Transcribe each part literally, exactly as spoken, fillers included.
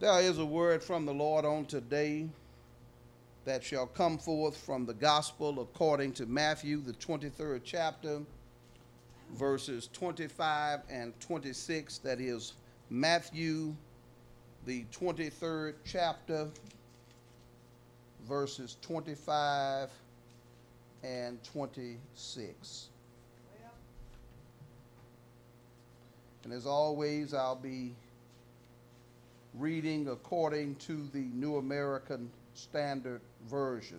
There is a word from the Lord on today that shall come forth from the gospel according to Matthew, the twenty-third chapter, verses twenty-five and twenty-six. That is Matthew, the twenty-third chapter, verses twenty-five and twenty-six. And as always, I'll be reading according to the New American Standard Version.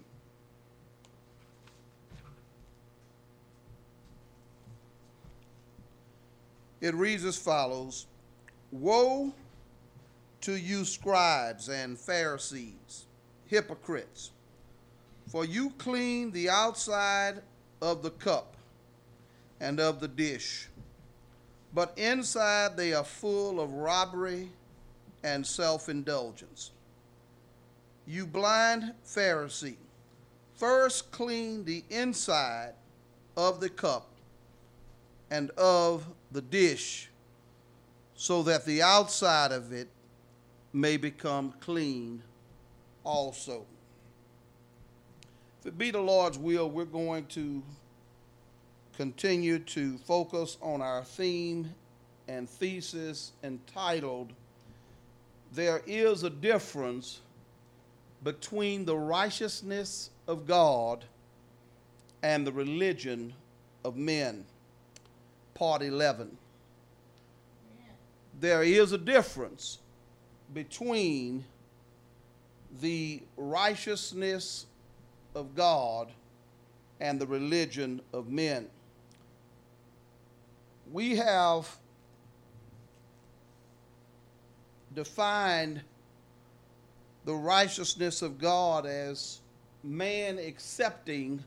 It reads as follows: Woe to you, scribes and Pharisees, hypocrites, for you clean the outside of the cup and of the dish, but inside they are full of robbery and self-indulgence. You blind Pharisee, first clean the inside of the cup and of the dish, so that the outside of it may become clean also. If it be the Lord's will, we're going to continue to focus on our theme and thesis entitled, There is a Difference Between the Righteousness of God and the Religion of Men. Part eleven. There is a difference between the righteousness of God and the religion of men. We have defined the righteousness of God as man accepting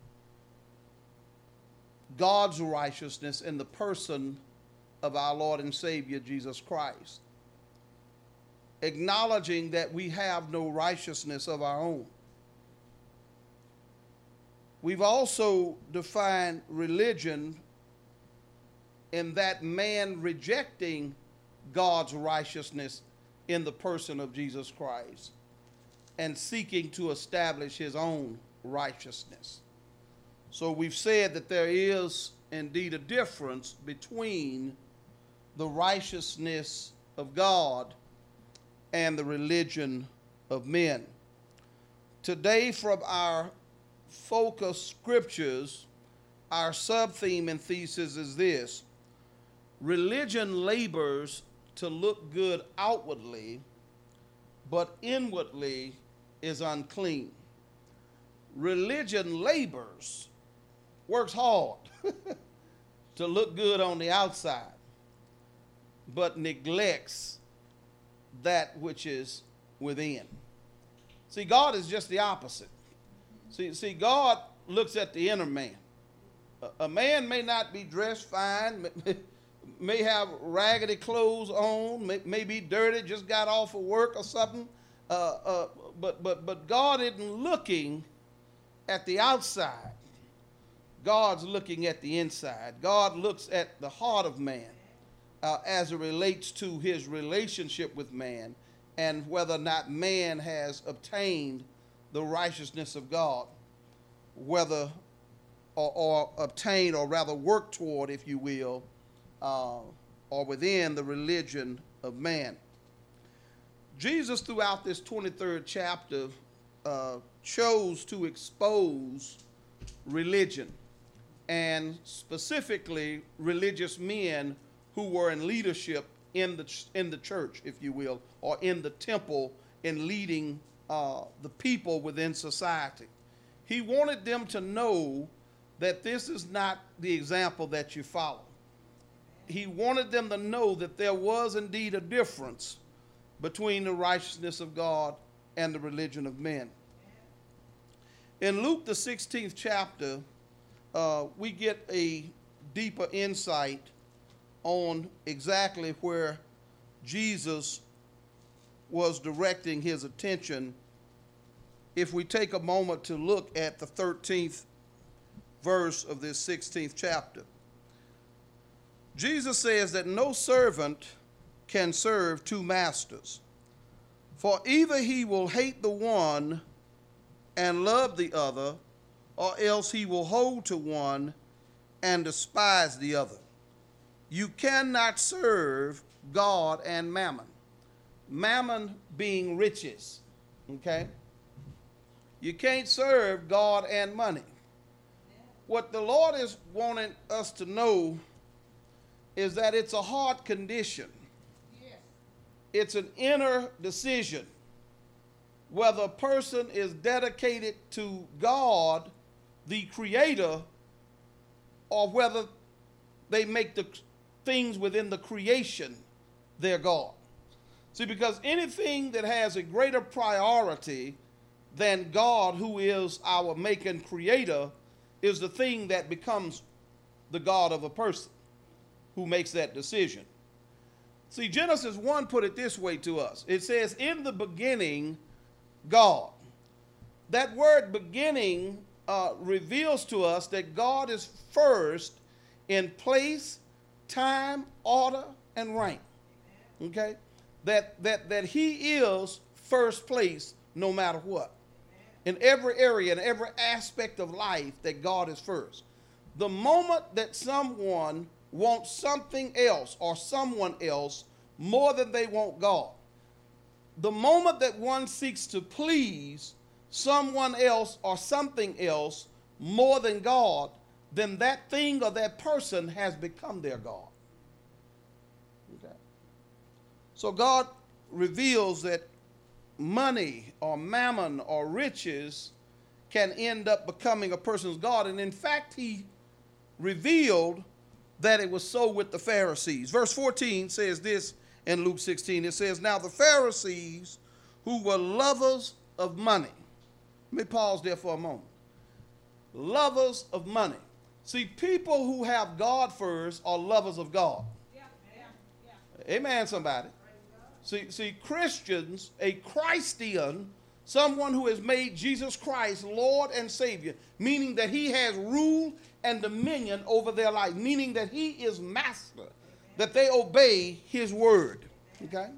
God's righteousness in the person of our Lord and Savior Jesus Christ, acknowledging that we have no righteousness of our own. We've also defined religion in that man rejecting God's righteousness in the person of Jesus Christ and seeking to establish his own righteousness. So we've said that there is indeed a difference between the righteousness of God and the religion of men. Today, from our focus scriptures, our sub-theme and thesis is this: religion labors to look good outwardly, but inwardly is unclean. Religion labors, works hard to look good on the outside, but neglects that which is within. See, God is just the opposite. See, see, God looks at the inner man. A, a man may not be dressed fine, may, may have raggedy clothes on, may, may be dirty, just got off of work or something, uh, uh, but, but, but God isn't looking at the outside. God's looking at the inside. God looks at the heart of man uh, as it relates to his relationship with man and whether or not man has obtained the righteousness of God, whether or, or obtained or rather work toward, if you will, uh, or within the religion of man. Jesus, throughout this twenty-third chapter, uh, chose to expose religion, and specifically religious men who were in leadership in the in the church, if you will, or in the temple, in leading uh, the people within society. He wanted them to know that this is not the example that you follow. He wanted them to know that there was indeed a difference between the righteousness of God and the religion of men. In Luke, the sixteenth chapter, uh, we get a deeper insight on exactly where Jesus was directing his attention. If we take a moment to look at the thirteenth verse of this sixteenth chapter, Jesus says that no servant can serve two masters, For either he will hate the one and love the other, or else he will hold to one and despise the other. You cannot serve God and mammon. Mammon being riches, okay? You can't serve God and money. What the Lord is wanting us to know is that it's a heart condition. Yes. It's an inner decision whether a person is dedicated to God, the Creator, or whether they make the things within the creation their God. See, because anything that has a greater priority than God, who is our making creator, is the thing that becomes the God of a person who makes that decision. See, Genesis one put it this way to us. It says, in the beginning, God. That word beginning uh, reveals to us that God is first in place, time, order, and rank. Okay? That, that, that he is first place no matter what. In every area, in every aspect of life, that God is first. The moment that someone wants something else or someone else more than they want God, the moment that one seeks to please someone else or something else more than God, then that thing or that person has become their God. Okay. So God reveals that money or mammon or riches can end up becoming a person's God. And in fact, he revealed that it was so with the Pharisees. Verse fourteen says this in Luke sixteen. It says, now the Pharisees, who were lovers of money. Let me pause there for a moment. Lovers of money. See, people who have God first are lovers of God. Yeah, yeah, yeah. Amen, somebody. See, see, Christians, a Christian, someone who has made Jesus Christ Lord and Savior, meaning that he has rule and dominion over their life, meaning that he is master, that they obey his word. Okay?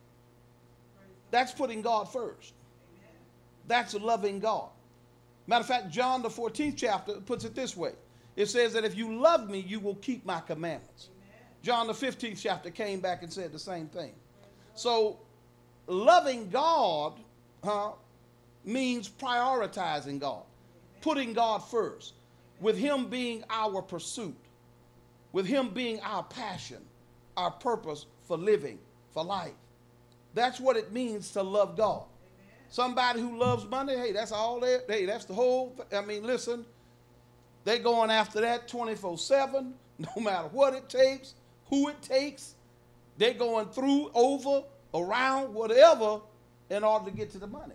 That's putting God first. That's loving God. Matter of fact, John the fourteenth chapter puts it this way. It says that if you love me, you will keep my commandments. John the fifteenth chapter came back and said the same thing. So loving God huh, means prioritizing God, putting God first, with him being our pursuit, with him being our passion, our purpose for living, for life. That's what it means to love God. Somebody who loves money, hey, that's all they, hey, that's the whole, I mean, listen, they're going after that twenty-four seven, no matter what it takes, who it takes. They're going through, over, around, whatever, in order to get to the money.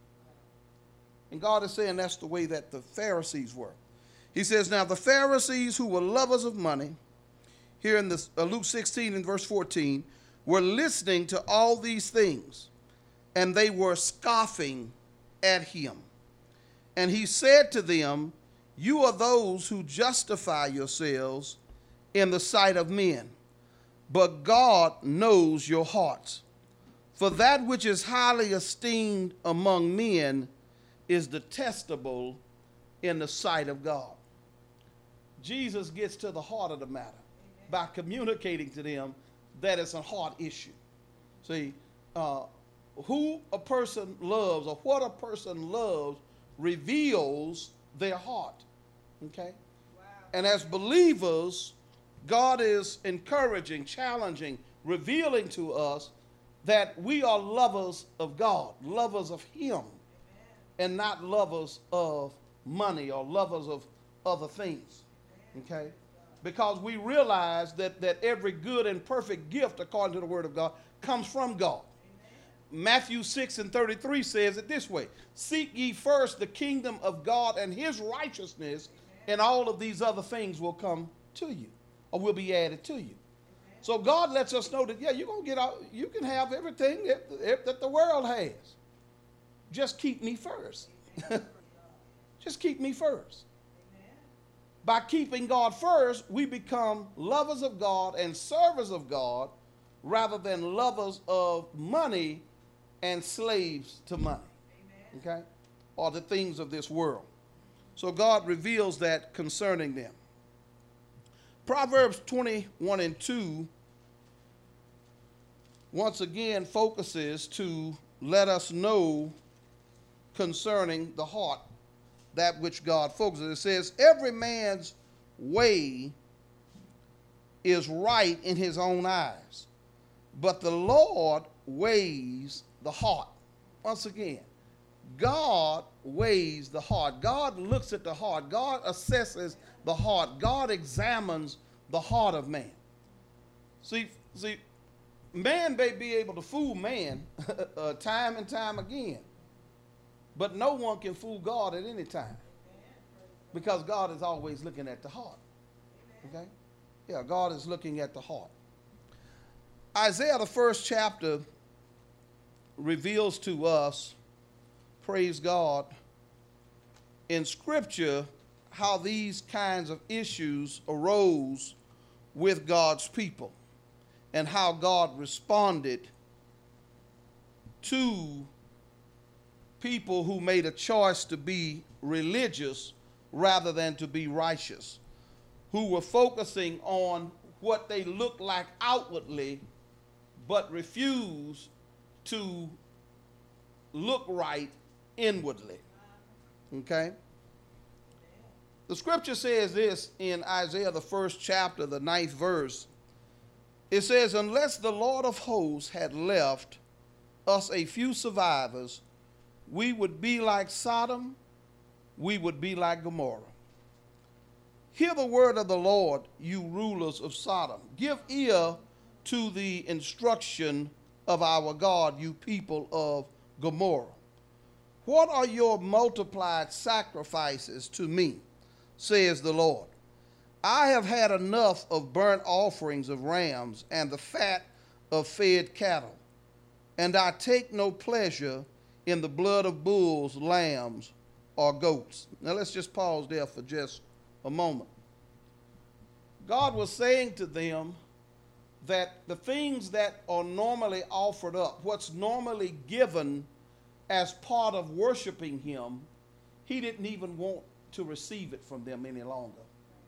And God is saying that's the way that the Pharisees were. He says, now the Pharisees, who were lovers of money, here in this, uh, Luke sixteen and verse fourteen, were listening to all these things, and they were scoffing at him. And he said to them, you are those who justify yourselves in the sight of men, but God knows your hearts. For that which is highly esteemed among men is detestable in the sight of God. Jesus gets to the heart of the matter by communicating to them that it's a heart issue. See, uh, who a person loves or what a person loves reveals their heart. Okay? Wow. And as believers, God is encouraging, challenging, revealing to us that we are lovers of God, lovers of him, amen, and not lovers of money or lovers of other things. Okay? Because we realize that, that every good and perfect gift, according to the word of God, comes from God. Amen. Matthew six and thirty-three says it this way, seek ye first the kingdom of God and his righteousness, amen, and all of these other things will come to you or will be added to you. Amen. So God lets us know that, yeah, you're going to get out, you can have everything that, that the world has. Just keep me first. Just keep me first. By keeping God first, we become lovers of God and servers of God rather than lovers of money and slaves to money. Okay? Or the things of this world. So God reveals that concerning them. Proverbs twenty-one and two once again focuses to let us know concerning the heart that which God focuses. It says, every man's way is right in his own eyes, but the Lord weighs the heart. Once again, God weighs the heart. God looks at the heart. God assesses the heart. God examines the heart of man. See, see, man may be able to fool man uh, time and time again, but no one can fool God at any time, because God is always looking at the heart. Okay? Yeah, God is looking at the heart. Isaiah, the first chapter, reveals to us, praise God, in Scripture, how these kinds of issues arose with God's people and how God responded to people who made a choice to be religious rather than to be righteous, who were focusing on what they looked like outwardly but refused to look right inwardly. Okay? The scripture says this in Isaiah, the first chapter, the ninth verse. It says, unless the Lord of hosts had left us a few survivors, we would be like Sodom, we would be like Gomorrah. Hear the word of the Lord, you rulers of Sodom. Give ear to the instruction of our God, you people of Gomorrah. What are your multiplied sacrifices to me, says the Lord? I have had enough of burnt offerings of rams and the fat of fed cattle, and I take no pleasure in the blood of bulls, lambs, or goats. Now let's just pause there for just a moment. God was saying to them that the things that are normally offered up, what's normally given as part of worshiping him, he didn't even want to receive it from them any longer.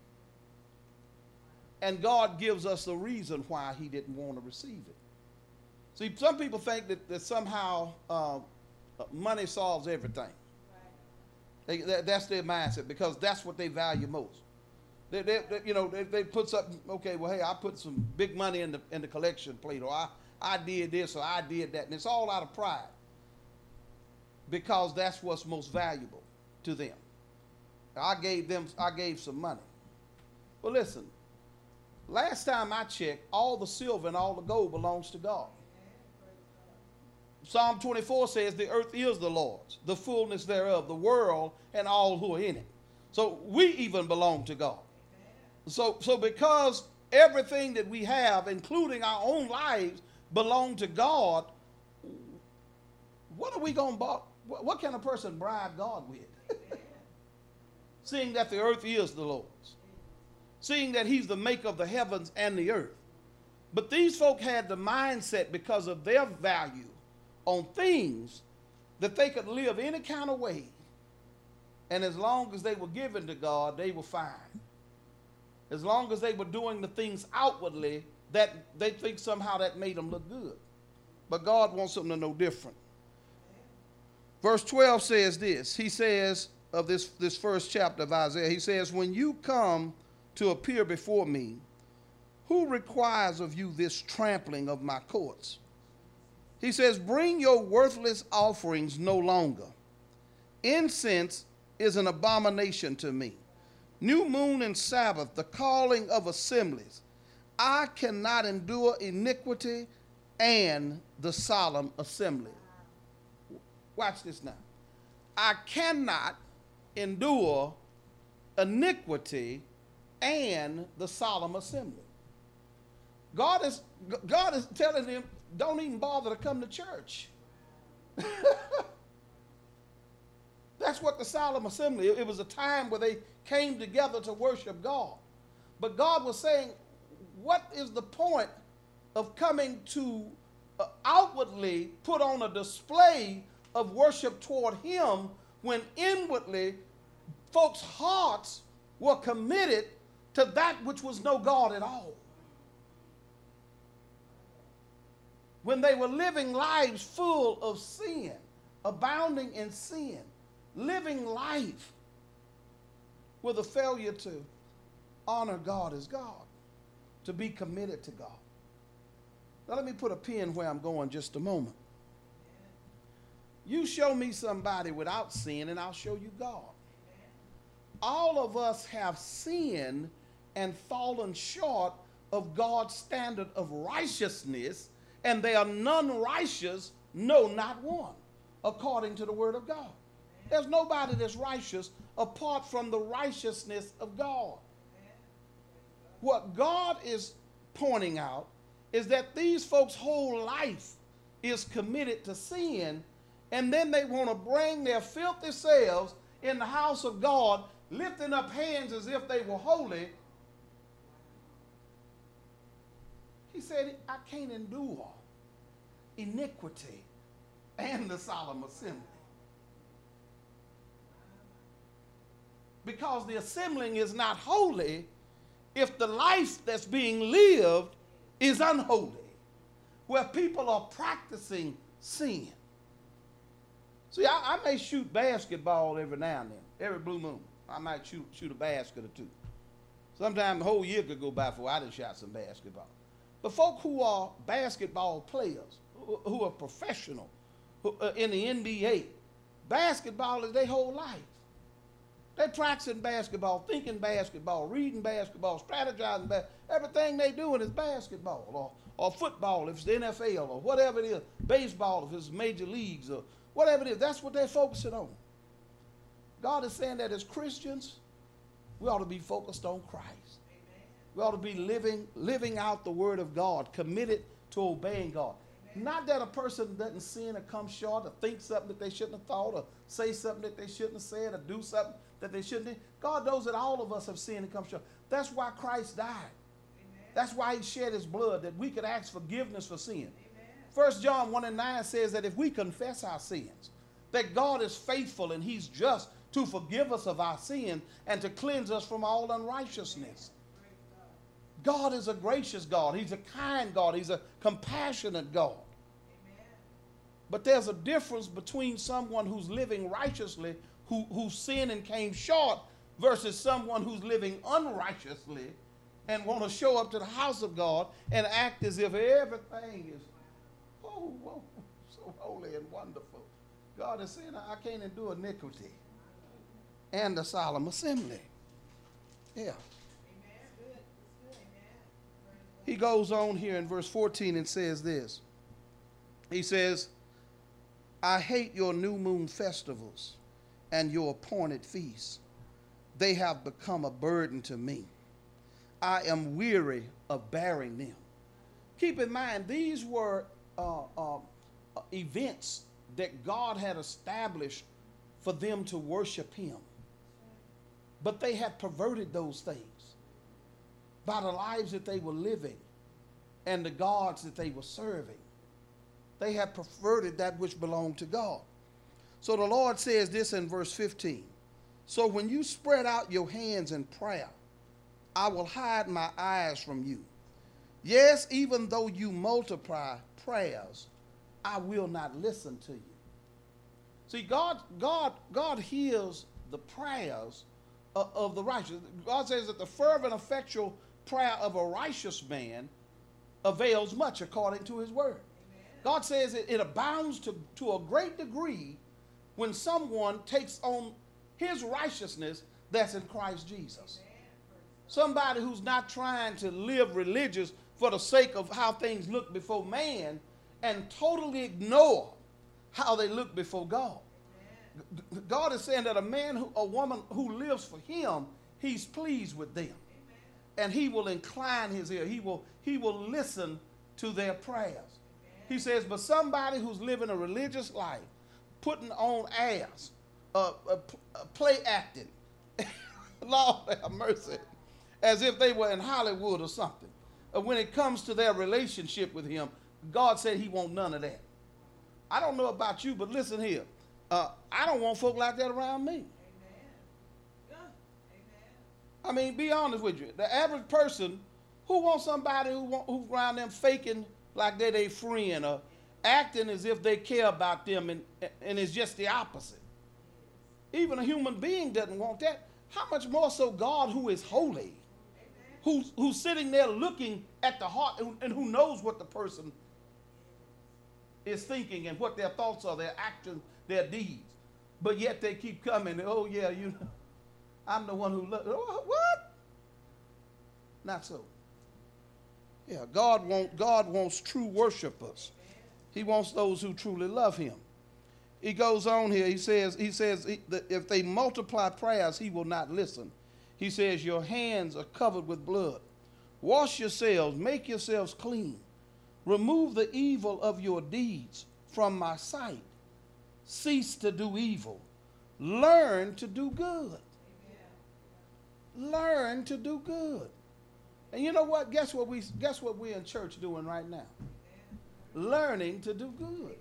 And God gives us a reason why he didn't want to receive it. See, some people think that, that somehow uh, money solves everything. They, that, that's their mindset, because that's what they value most. They, they, they, you know, they, they put something, okay, well, hey, I put some big money in the, in the collection plate, or I, I did this, or I did that. And it's all out of pride, because that's what's most valuable to them. I gave them, I gave some money. Well, listen, last time I checked, all the silver and all the gold belongs to God. Psalm twenty-four says the earth is the Lord's, the fullness thereof, the world and all who are in it. So we even belong to God. So, so because everything that we have, including our own lives, belong to God, what are we going to buy? What can a person bribe God with? Seeing that the earth is the Lord's. Seeing that he's the maker of the heavens and the earth. But these folk had the mindset, because of their value on things, that they could live any kind of way. And as long as they were given to God, they were fine. As long as they were doing the things outwardly, that they think somehow that made them look good. But God wants something to know different. Verse twelve says this. He says, of this, this first chapter of Isaiah, he says, when you come to appear before me, who requires of you this trampling of my courts? He says, bring your worthless offerings no longer. Incense is an abomination to me. New moon and Sabbath, the calling of assemblies. I cannot endure iniquity and the solemn assembly. Watch this now. I cannot endure iniquity and the solemn assembly. God is, God is telling them, don't even bother to come to church. That's what the solemn assembly, it was a time where they came together to worship God. But God was saying, what is the point of coming to uh, outwardly put on a display of worship toward him when inwardly folks' hearts were committed to that which was no God at all. When they were living lives full of sin, abounding in sin, living life with a failure to honor God as God, to be committed to God. Now let me put a pin where I'm going just a moment. You show me somebody without sin and I'll show you God. All of us have sinned and fallen short of God's standard of righteousness, and they are none righteous, no, not one, according to the word of God. There's nobody that's righteous apart from the righteousness of God. What God is pointing out is that these folks' whole life is committed to sin, and then they want to bring their filthy selves in the house of God, lifting up hands as if they were holy. He said, I can't endure iniquity and the solemn assembly. Because the assembling is not holy if the life that's being lived is unholy, where people are practicing sin. See, I, I may shoot basketball every now and then, every blue moon. I might shoot, shoot a basket or two. Sometimes a whole year could go by before I done shot some basketball. But folk who are basketball players, who, who are professional who, uh, in the N B A, basketball is their whole life. They practicing basketball, thinking basketball, reading basketball, strategizing basketball. Everything they doing is basketball, or, or football if it's the N F L, or whatever it is, baseball if it's major leagues, or whatever it is. That's what they're focusing on. God is saying that as Christians, we ought to be focused on Christ. Amen. We ought to be living, living out the word of God, committed to obeying God. Amen. Not that a person doesn't sin or come short, or think something that they shouldn't have thought, or say something that they shouldn't have said, or do something that they shouldn't have. God knows that all of us have sinned and come short. That's why Christ died. Amen. That's why he shed his blood, that we could ask forgiveness for sin. First John one and nine says that if we confess our sins, that God is faithful and he's just to forgive us of our sin and to cleanse us from all unrighteousness. God is a gracious God. He's a kind God. He's a compassionate God. Amen. But there's a difference between someone who's living righteously, who, who sinned and came short, versus someone who's living unrighteously and want to show up to the house of God and act as if everything is, oh, oh so holy and wonderful. God is saying, I can't endure iniquity and the solemn assembly. Yeah. He goes on here in verse fourteen and says this. He says, I hate your new moon festivals and your appointed feasts. They have become a burden to me. I am weary of bearing them. Keep in mind, these were uh, uh, events that God had established for them to worship him. But they had perverted those things by the lives that they were living and the gods that they were serving. They had perverted that which belonged to God. So the Lord says this in verse fifteen. So when you spread out your hands in prayer, I will hide my eyes from you. Yes, even though you multiply prayers, I will not listen to you. See, God, God, God hears the prayers of, of the righteous. God says that the fervent, effectual prayer of a righteous man avails much according to his word. Amen. God says it, it abounds to, to a great degree when someone takes on his righteousness that's in Christ Jesus. Amen. Somebody who's not trying to live religious for the sake of how things look before man and totally ignore how they look before God. Amen. God is saying that a man, who, a woman who lives for him, he's pleased with them. Amen. And he will incline his ear. He will, he will listen to their prayers. Amen. He says, but somebody who's living a religious life, putting on airs, uh, uh, uh, play acting, Lord have mercy, as if they were in Hollywood or something. Uh, when it comes to their relationship with him, God said he want none of that. I don't know about you, but listen here. Uh, I don't want folk like that around me. Amen. Yeah. Amen. I mean, be honest with you. The average person, who wants somebody who want, who's around them faking like they're their friend or acting as if they care about them, and, and it's just the opposite. Even a human being doesn't want that. How much more so God, who is holy, who's, who's sitting there looking at the heart and, and who knows what the person is thinking and what their thoughts are, their actions, their deeds. But yet they keep coming. Oh, yeah, you know, I'm the one who loves. What? Not so. Yeah, God, want, God wants true worshipers. He wants those who truly love him. He goes on here. He says, he says he, that if they multiply prayers, he will not listen. He says, your hands are covered with blood. Wash yourselves, make yourselves clean. Remove the evil of your deeds from my sight. Cease to do evil. Learn to do good. Amen. Learn to do good. And you know what? Guess what we guess what we're in church doing right now? Amen. Learning to do good. Amen.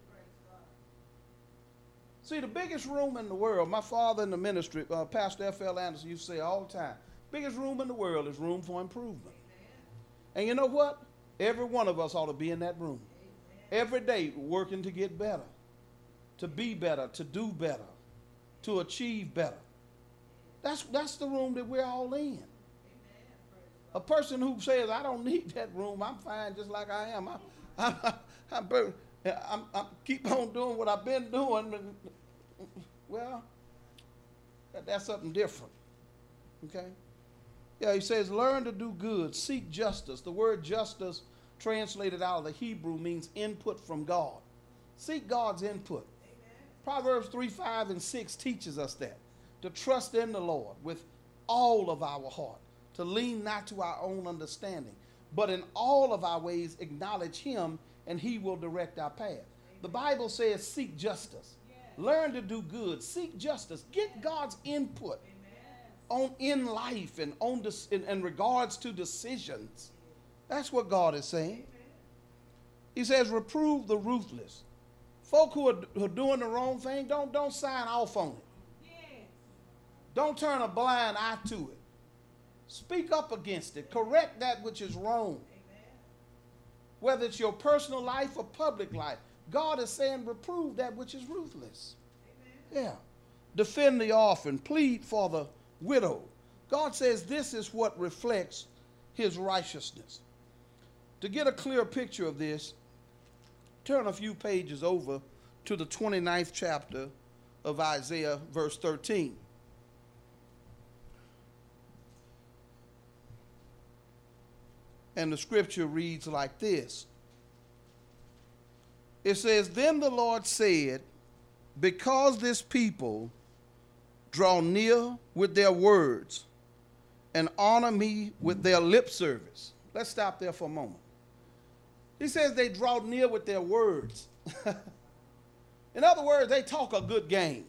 See, the biggest room in the world, my father in the ministry, uh, Pastor F L Anderson, used to say all the time, biggest room in the world is room for improvement. Amen. And you know what? Every one of us ought to be in that room. Amen. Every day working to get better, to be better, to do better, to achieve better. That's, that's the room that we're all in. Amen. A person who says, I don't need that room, I'm fine just like I am. I, I, I, I'm, I'm, I'm keep on doing what I've been doing. Well, that, that's something different. Okay? Yeah, he says, learn to do good, seek justice. The word justice, translated out of the Hebrew, means input from God. Seek God's input. Amen. Proverbs three, five, and six teaches us that. To trust in the Lord with all of our heart. To lean not to our own understanding. But in all of our ways acknowledge him, and he will direct our path. Amen. The Bible says seek justice. Yes. Learn to do good. Seek justice. Get God's input. On in life and on this, in, in regards to decisions. That's what God is saying. He says, reprove the ruthless. Folk who are, who are doing the wrong thing, don't, don't sign off on it. Yes. Don't turn a blind eye to it. Speak up against it. Correct that which is wrong. Amen. Whether it's your personal life or public life, God is saying, reprove that which is ruthless. Amen. Yeah. Defend the orphan. Plead for the widow. God says this is what reflects his righteousness. To get a clear picture of this, turn a few pages over to the twenty-ninth chapter of Isaiah, verse thirteen. And the scripture reads like this. It says, then the Lord said, because this people draw near with their words and honor me with their lip service. Let's stop there for a moment. He says they draw near with their words. In other words, they talk a good game.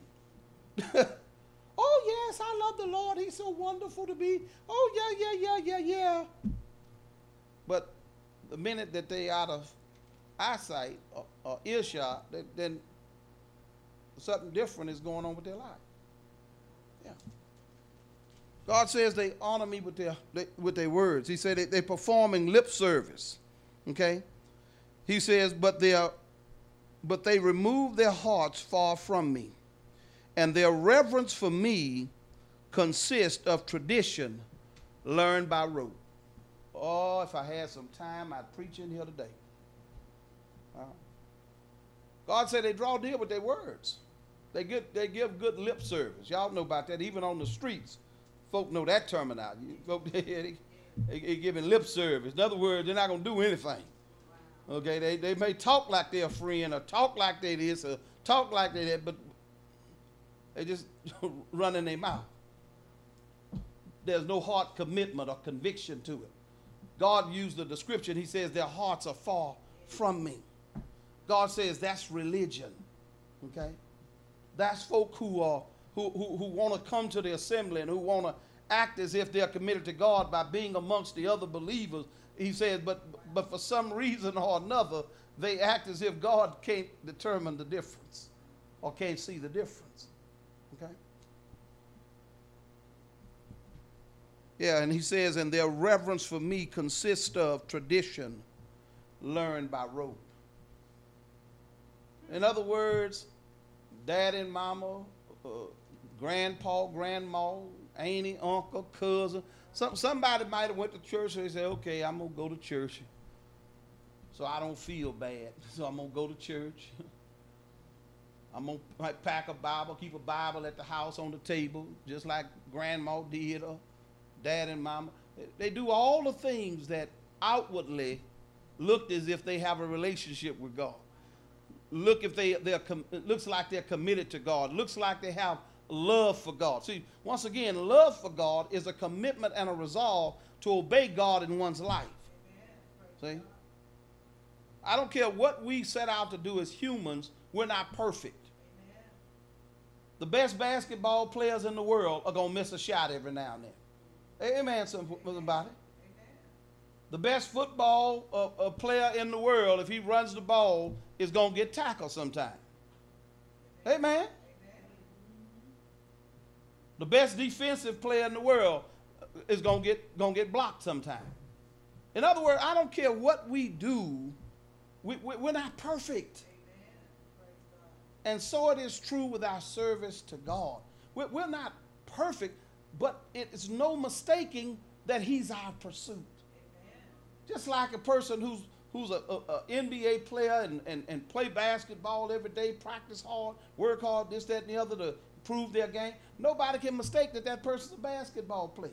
Oh, yes, I love the Lord. He's so wonderful to be. Oh, yeah, yeah, yeah, yeah, yeah. But the minute that they out of eyesight or, or earshot, then something different is going on with their life. Yeah. God says they honor me with their they, with their words. He said they, they're performing lip service. Okay. He says, but they are, but they remove their hearts far from me, and their reverence for me consists of tradition learned by rote. Oh, if I had some time, I'd preach in here today. Uh, God said they draw near with their words. They get they give good lip service. Y'all know about that. Even on the streets, folk know that terminology. Folk they, they, they giving lip service. In other words, they're not gonna do anything. Okay, they they may talk like they're a friend or talk like they this or talk like they that, but they just running their mouth. There's no heart commitment or conviction to it. God used the description. He says their hearts are far from me. God says that's religion. Okay. That's folk who are who, who, who want to come to the assembly and who want to act as if they're committed to God by being amongst the other believers. he says, but, but for some reason or another, they act as if God can't determine the difference or can't see the difference. Okay? Yeah, and he says, and their reverence for me consists of tradition learned by rote. In other words, dad and mama, uh, grandpa, grandma, auntie, uncle, cousin, some, somebody might have went to church and they said, okay, I'm going to go to church so I don't feel bad. So I'm going to go to church. I'm going to pack a Bible, keep a Bible at the house on the table, just like grandma did or dad and mama. They do all the things that outwardly looked as if they have a relationship with God. Look if they they're com- it looks like they're committed to God. Looks like they have love for God. See, once again, love for God is a commitment and a resolve to obey God in one's life. Amen. See? I don't care what we set out to do as humans, we're not perfect. Amen. The best basketball players in the world are going to miss a shot every now and then. Amen, somebody. The best football uh, uh, player in the world, if he runs the ball, is going to get tackled sometime. Amen. Amen. The best defensive player in the world is going to get going to get blocked sometime. In other words, I don't care what we do, we, we, we're not perfect. And so it is true with our service to God. We're, we're not perfect, but it is no mistaking that he's our pursuit. Just like a person who's who's a, a, a N B A player and, and, and play basketball every day, practice hard, work hard, this, that, and the other to prove their game. Nobody can mistake that that person's a basketball player.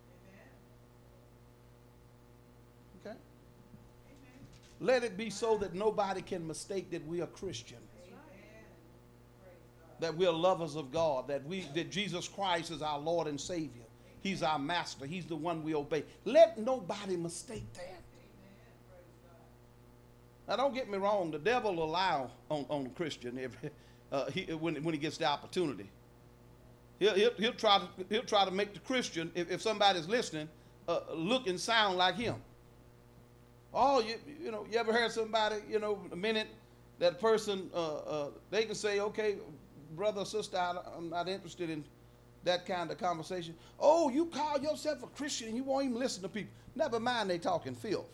Amen. Okay? Amen. Let it be so that nobody can mistake that we are Christian. Amen. That we're lovers of God, that we that Jesus Christ is our Lord and Savior. He's our master. He's the one we obey. Let nobody mistake that. Now, don't get me wrong. The devil will lie on, on a Christian if, uh, he, when, when he gets the opportunity. He'll, he'll, he'll, try, to, he'll try to make the Christian, if, if somebody's listening, uh, look and sound like him. Oh, you, you know, you ever heard somebody, you know, the minute that person, uh, uh, they can say, okay, brother or sister, I, I'm not interested in that kind of conversation. Oh, you call yourself a Christian and you won't even listen to people. Never mind they talking filth.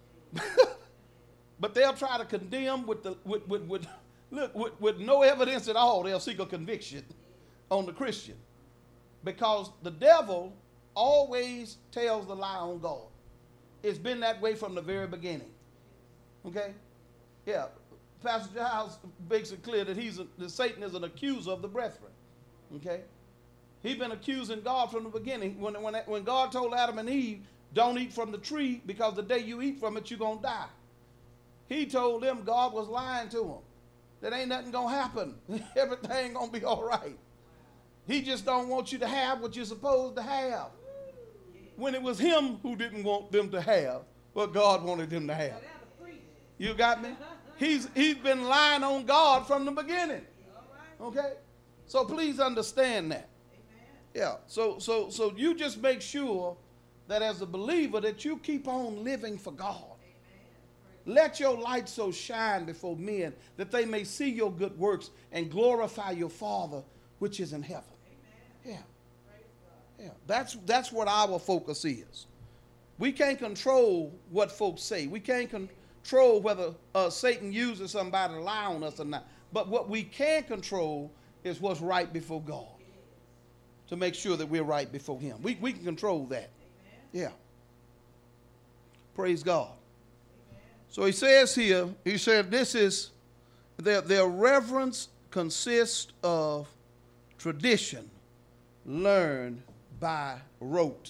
But they'll try to condemn with the with with, with look with, with no evidence at all. They'll seek a conviction on the Christian. Because the devil always tells the lie on God. It's been that way from the very beginning. Okay? Yeah. Pastor Giles makes it clear that he's a, that Satan is an accuser of the brethren. Okay? He's been accusing God from the beginning. When, when, when God told Adam and Eve, don't eat from the tree because the day you eat from it, you're going to die. He told them God was lying to them. That ain't nothing going to happen. Everything going to be all right. He just don't want you to have what you're supposed to have. When it was him who didn't want them to have what God wanted them to have. You got me? He's, he's been lying on God from the beginning. Okay? So please understand that. Yeah, so so so you just make sure that as a believer that you keep on living for God. Amen. Let your light so shine before men that they may see your good works and glorify your Father which is in heaven. Amen. Yeah. Yeah. That's that's what our focus is. We can't control what folks say. We can't control whether uh, Satan uses somebody to lie on us or not. But what we can control is what's right before God. To make sure that we're right before him. We, we can control that. Amen. Yeah. Praise God. Amen. So he says here, he said this is, their, their reverence consists of tradition learned by rote.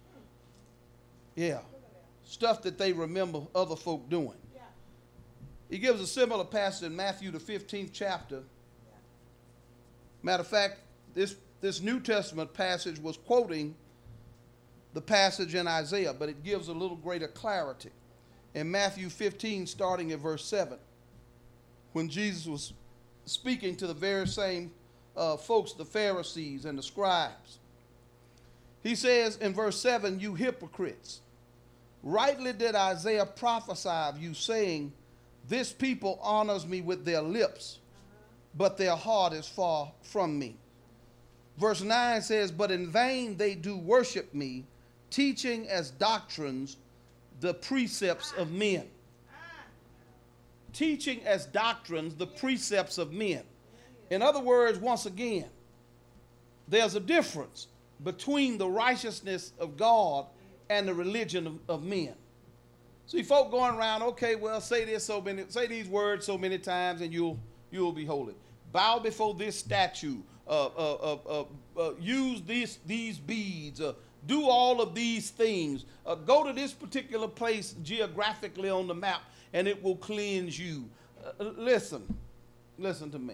Yeah. Stuff that they remember other folk doing. Yeah. He gives a similar passage in Matthew the fifteenth chapter. Yeah. Matter of fact, this This New Testament passage was quoting the passage in Isaiah, but it gives a little greater clarity. In Matthew fifteen, starting at verse seven, when Jesus was speaking to the very same uh, folks, the Pharisees and the scribes, he says in verse seven, you hypocrites, Rightly did Isaiah prophesy of you, saying, this people honors me with their lips, but their heart is far from me. Verse nine says, but in vain they do worship me, teaching as doctrines the precepts of men. Teaching as doctrines the precepts of men. In other words, once again, there's a difference between the righteousness of God and the religion of, of men. See, folk going around, okay, well, say this so many, say these words so many times, and you'll you'll be holy. Bow before this statue. Uh, uh, uh, uh, uh, use these these beads. Uh, do all of these things. Uh, go to this particular place geographically on the map, and it will cleanse you. Uh, listen, listen to me.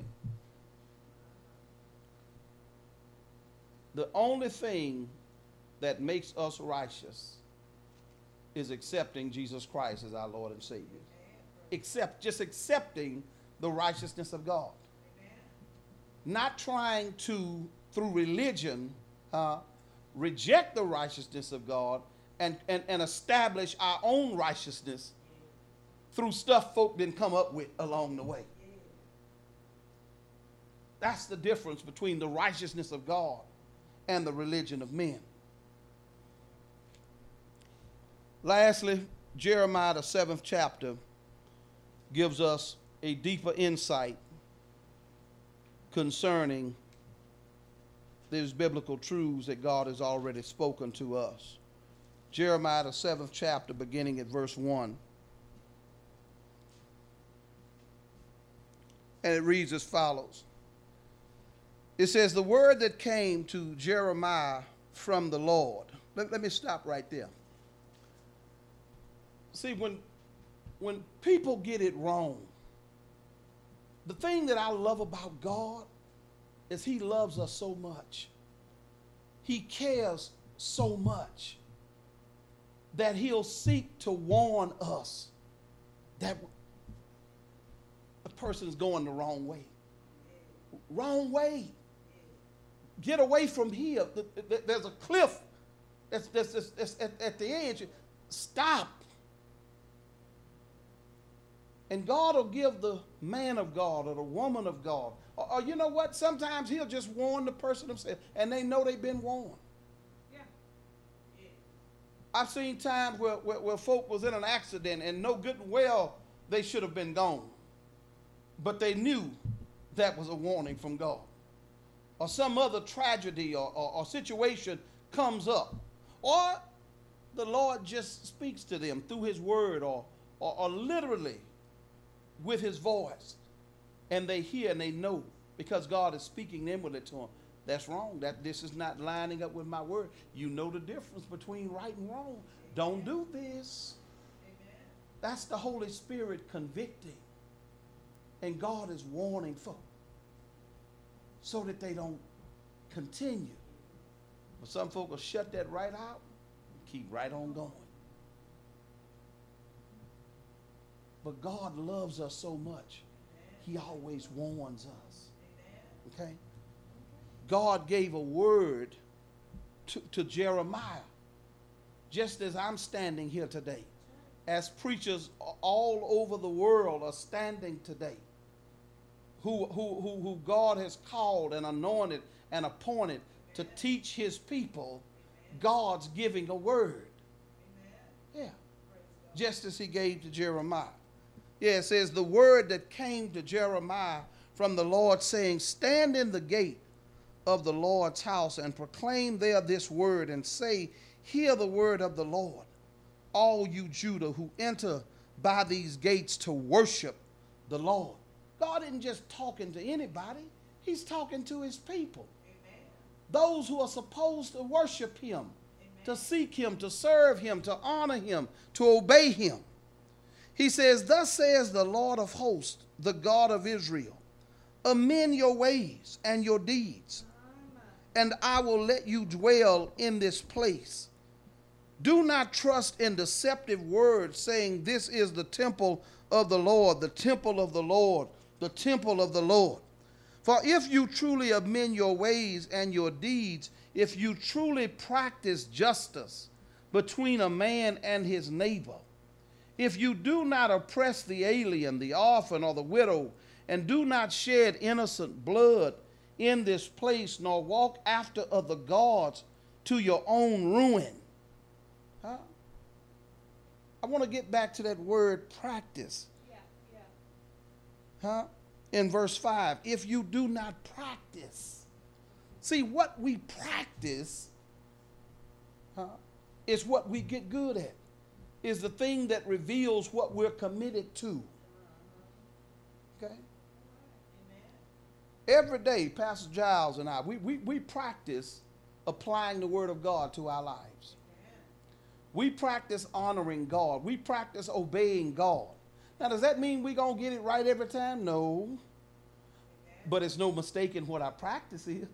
The only thing that makes us righteous is accepting Jesus Christ as our Lord and Savior. Accept, just accepting the righteousness of God. Not trying to, through religion, uh, reject the righteousness of God and, and, and establish our own righteousness through stuff folk didn't come up with along the way. That's the difference between the righteousness of God and the religion of men. Lastly, Jeremiah, the seventh chapter, gives us a deeper insight concerning these biblical truths that God has already spoken to us. Jeremiah, the seventh chapter, beginning at verse one. And it reads as follows. It says, the word that came to Jeremiah from the Lord. Let, let me stop right there. See, when, when people get it wrong, the thing that I love about God is he loves us so much. He cares so much that he'll seek to warn us that a person's going the wrong way. Wrong way. Get away from here. There's a cliff that's, that's, that's, that's at, at the edge. Stop. And God will give the man of God or the woman of God. Or, or you know what? Sometimes he'll just warn the person himself, and they know they've been warned. Yeah. Yeah. I've seen times where, where, where folk was in an accident and know good and well they should have been gone. But they knew that was a warning from God. Or some other tragedy or, or, or situation comes up. Or the Lord just speaks to them through his word or, or, or literally with his voice, and they hear and they know because God is speaking inwardly to them. That's wrong. That this is not lining up with my word. You know the difference between right and wrong. Don't do this. Amen. That's the Holy Spirit convicting, and God is warning folk so that they don't continue. But some folk will shut that right out and keep right on going. But God loves us so much, he always warns us. Okay? God gave a word to, to Jeremiah, just as I'm standing here today, as preachers all over the world are standing today, who, who, who, who God has called and anointed and appointed to teach his people. God's giving a word. Yeah. Just as he gave to Jeremiah. Yeah, it says, the word that came to Jeremiah from the Lord, saying, stand in the gate of the Lord's house and proclaim there this word and say, hear the word of the Lord, all you Judah who enter by these gates to worship the Lord. God isn't just talking to anybody. He's talking to his people. Amen. Those who are supposed to worship him, amen, to seek him, to serve him, to honor him, to obey him. He says, thus says the Lord of hosts, the God of Israel, amend your ways and your deeds, and I will let you dwell in this place. Do not trust in deceptive words, saying, this is the temple of the Lord, the temple of the Lord, the temple of the Lord. For if you truly amend your ways and your deeds, if you truly practice justice between a man and his neighbor. If you do not oppress the alien, the orphan, or the widow, and do not shed innocent blood in this place, nor walk after other gods to your own ruin. Huh? I want to get back to that word practice. Yeah, yeah. Huh? In verse five, if you do not practice. See, what we practice, huh, is what we get good at. Is the thing that reveals what we're committed to. Okay? Every day, Pastor Giles and I, we, we, we practice applying the Word of God to our lives. We practice honoring God. We practice obeying God. Now, does that mean we're going to get it right every time? No. But it's no mistaking what our practice is.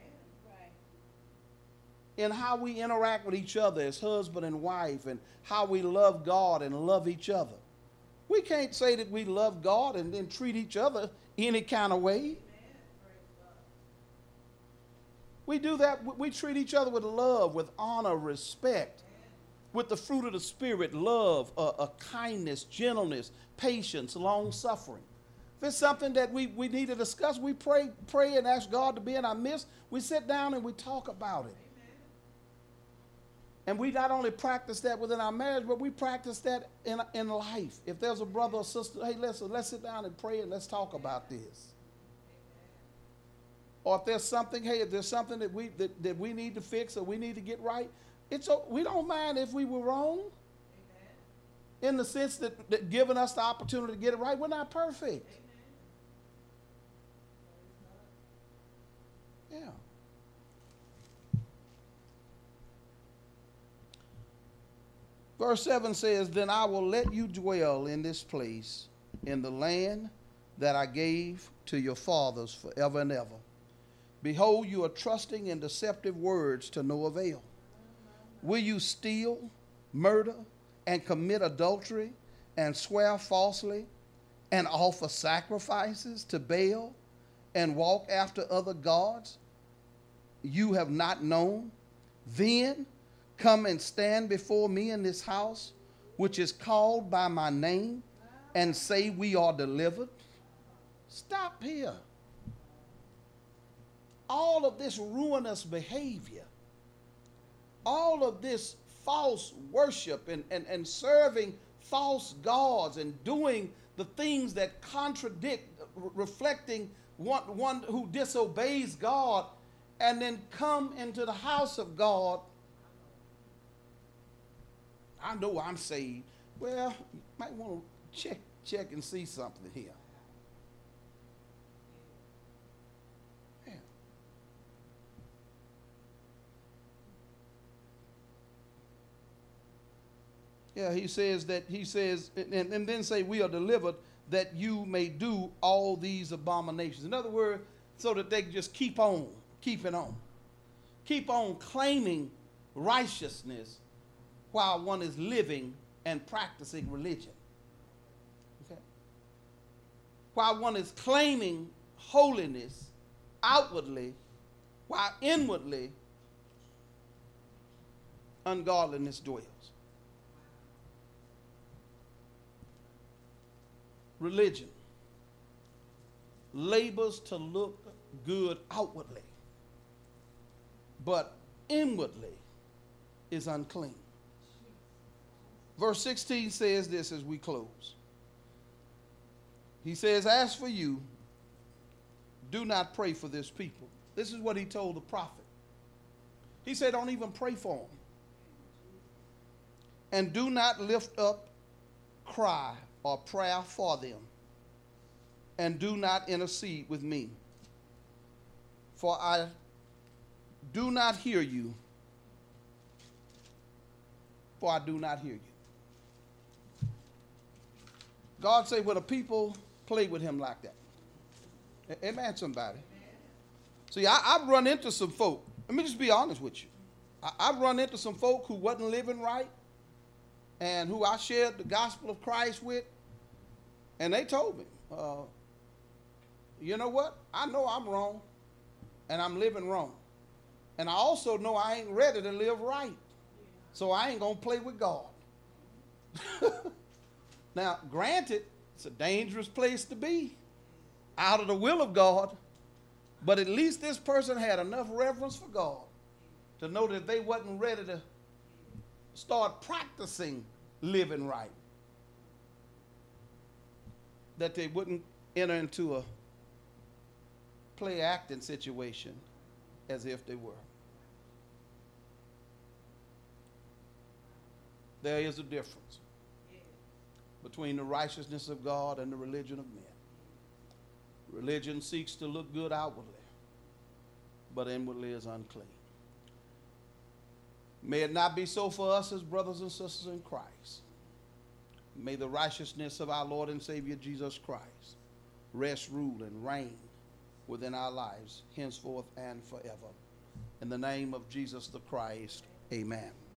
In how we interact with each other as husband and wife, and how we love God and love each other. We can't say that we love God and then treat each other any kind of way. We do that, we treat each other with love, with honor, respect, with the fruit of the Spirit, love, uh, uh, kindness, gentleness, patience, long-suffering. If it's something that we, we need to discuss, we pray, pray and ask God to be in our midst. We sit down and we talk about it. And we not only practice that within our marriage, but we practice that in, in life. If there's a brother or sister, hey, listen, let's sit down and pray and let's talk about this. Or if there's something, hey, if there's something that we that, that we need to fix or we need to get right, it's we don't mind if we were wrong. Amen. In the sense that, that giving us the opportunity to get it right, we're not perfect. Amen. Yeah. Verse seven says, then I will let you dwell in this place, in the land that I gave to your fathers forever and ever. Behold, you are trusting in deceptive words to no avail. Will you steal, murder, and commit adultery, and swear falsely, and offer sacrifices to Baal, and walk after other gods you have not known? Then come and stand before me in this house, which is called by my name, and say we are delivered? Stop here. All of this ruinous behavior, all of this false worship and, and, and serving false gods and doing the things that contradict, reflecting one, one who disobeys God, and then come into the house of God. I know I'm saved. Well, you might want to check, check and see something here. Yeah, he says that, he says, and, and then say, we are delivered that you may do all these abominations. In other words, so that they just keep on, keeping on. Keep on claiming righteousness while one is living and practicing religion. Okay? While one is claiming holiness outwardly, while inwardly ungodliness dwells. Religion labors to look good outwardly, but inwardly is unclean. Verse sixteen says this as we close. He says, as for you, do not pray for this people. This is what he told the prophet. He said, don't even pray for them. And do not lift up cry or prayer for them, and do not intercede with me. For I do not hear you, for I do not hear you. God say, when a people play with him like that. Amen, somebody. See, I, I've run into some folk. Let me just be honest with you. I, I've run into some folk who wasn't living right and who I shared the gospel of Christ with. And they told me, uh, you know what? I know I'm wrong, and I'm living wrong. And I also know I ain't ready to live right. so I ain't going to play with God. Now, granted, it's a dangerous place to be, out of the will of God, but at least this person had enough reverence for God to know that they wasn't ready to start practicing living right, that they wouldn't enter into a play acting situation as if they were. There is a difference between the righteousness of God and the religion of men. Religion seeks to look good outwardly, but inwardly is unclean. May it not be so for us as brothers and sisters in Christ. May the righteousness of our Lord and Savior Jesus Christ rest, rule, and reign within our lives henceforth and forever. In the name of Jesus the Christ, amen.